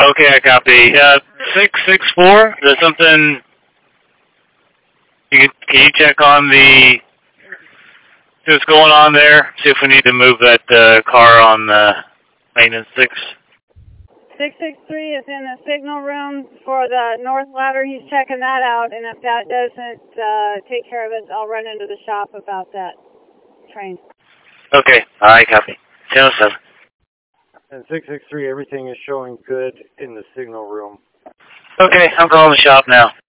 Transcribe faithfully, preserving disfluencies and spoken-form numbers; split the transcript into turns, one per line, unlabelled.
Okay, I copy. Uh, six six four. There's something. You can, can you check on the what's going on there? See if we need to move that uh, car on uh, maintenance six.
six six three is in the signal room for the north ladder. He's checking that out, and if that doesn't uh, take care of it, I'll run into the shop about that train.
Okay, I copy. Channel seven.
And six six three, everything is showing good in the signal room.
Okay, I'm calling the shop now.